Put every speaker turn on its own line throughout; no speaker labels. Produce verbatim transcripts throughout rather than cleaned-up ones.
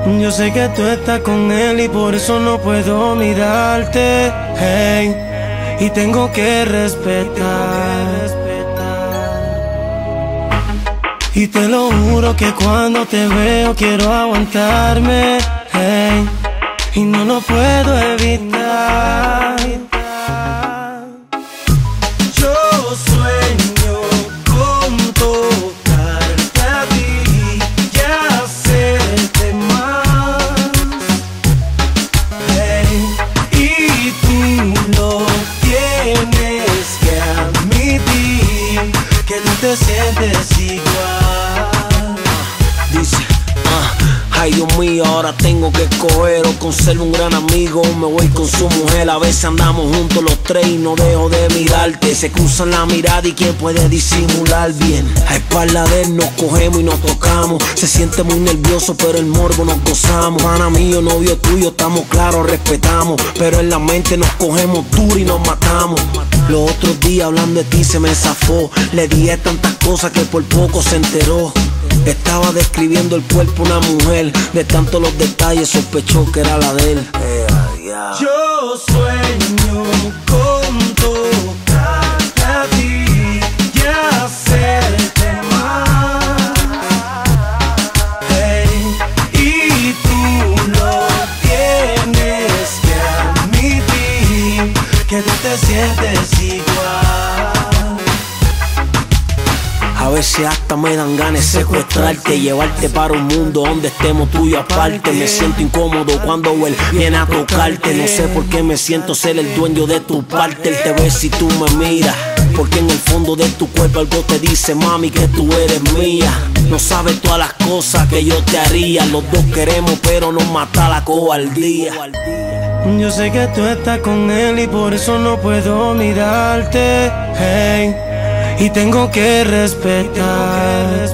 Yo sé que tú estás con él y por eso no puedo mirarte, hey, y tengo que respetar. Y te lo juro que cuando te veo quiero aguantarme, hey, y no lo puedo evitar. Yo sueño con tocarte a ti y hacerte más, hey, y tú lo tienes que admitir, que tú te sientes igual.
Dice, ah, ay Dios mío, ahora tengo que escoger o conservo un gran amigo, me voy con su mujer. A veces andamos juntos los tres y no dejo de mirarte. Se cruzan la mirada y quién puede disimular bien. A espalda de él nos cogemos y nos tocamos. Se siente muy nervioso pero el morbo nos gozamos. Pana mío, novio tuyo, estamos claros, respetamos, pero en la mente nos cogemos duro y nos matamos. Los otros días hablando de ti se me zafó. Le dije tantas cosas que por poco se enteró. Estaba describiendo el cuerpo de una mujer, de tanto los detalles sospechó que era la de él. Yeah, yeah.
Yo sueño con tocarte a ti y hacerte más, hey, y tú lo tienes que admitir, que tú te sientes igual.
A veces hasta me dan ganas de secuestrarte, llevarte para un mundo donde estemos tú y yo aparte. Me siento incómodo cuando él viene a tocarte. No sé por qué me siento ser el dueño de tu parte. Él te ve si tú me miras, porque en el fondo de tu cuerpo algo te dice, mami, que tú eres mía. No sabes todas las cosas que yo te haría. Los dos queremos pero nos mata la cobardía.
Yo sé que tú estás con él y por eso no puedo mirarte, hey, y tengo que respetar.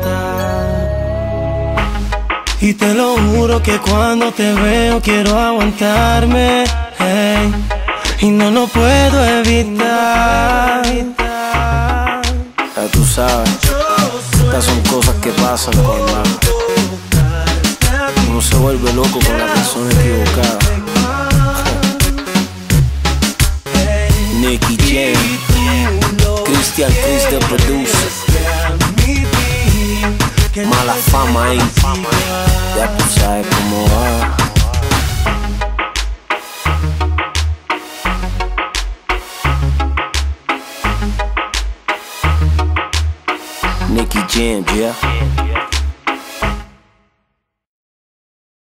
Y te lo juro que cuando te veo quiero aguantarme, hey, y no lo puedo evitar.
Ya tú sabes, estas son cosas que pasan cuando uno se vuelve loco con la persona equivocada. Nicky Jam, Christian Chris the producer, Mala Fama ahí, ya tú sabes cómo va. Nicky Jam, yeah.